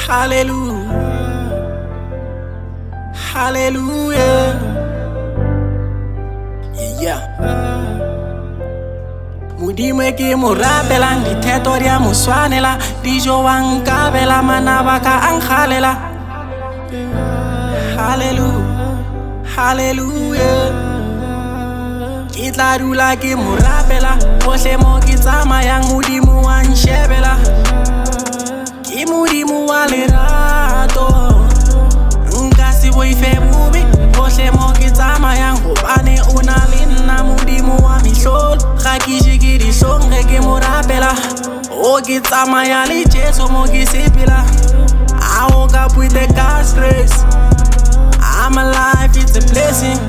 Hallelujah, hallelujah, yeah. Modimo ke mo rapelang ditheto di a mo swanela, dijo wa nkabela manaba ka a nkgalela. Hallelujah, hallelujah. Ke tla dula ke mo rapela gohle mo ke tsamayang, Modimo wa nshebela. Ke Modimo wa lerato, nka se boife bobe gohle mo ke tsamayang, gobane o na le nna Modimo wa mehlolo. Ga ke je ke dihlong ge ke mo rapela, o ke tsamaya le Jesu mo ke sepela. I woke up with the God's grace, I'm alive, it's a blessing.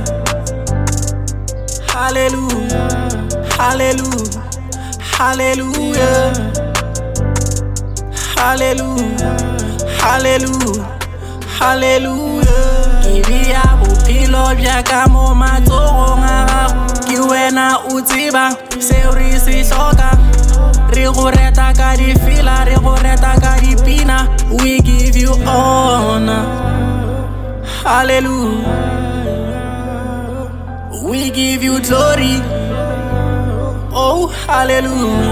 Hallelujah, hallelujah, hallelujah, hallelujah, hallelujah, hallelujah. Ke bea bophelo bja ka mo matsogong a gago, ke wena o tsebang seo re se hlokang. Re go reta ka difela, re go reta ka dipina, we give you honor. Hallelujah, we give you glory. Oh, hallelujah.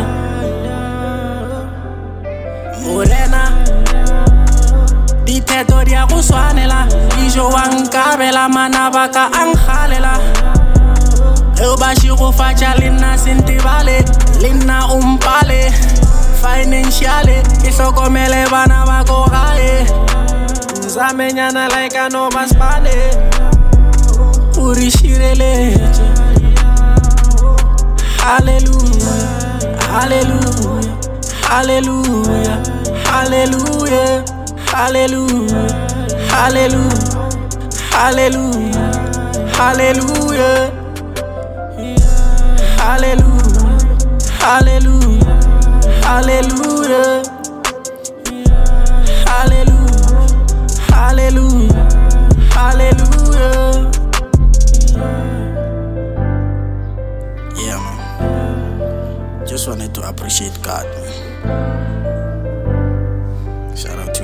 Morena, ditheto di a go swanela, dijo wa nkabela manaba ka a nkgalela. Ge ba šigofatša le nna sentebale, le nna o mpale financially, ke hlokomele bana ba ko gae. Nzamenyana like a no maspane, o re šireletše. Hallelujah, hallelujah, hallelujah, hallelujah, hallelujah, hallelujah, hallelujah, hallelujah, hallelujah, hallelujah, hallelujah, hallelujah, hallelujah, hallelujah. Yeah, man. Just wanted to appreciate God, man. Shout out to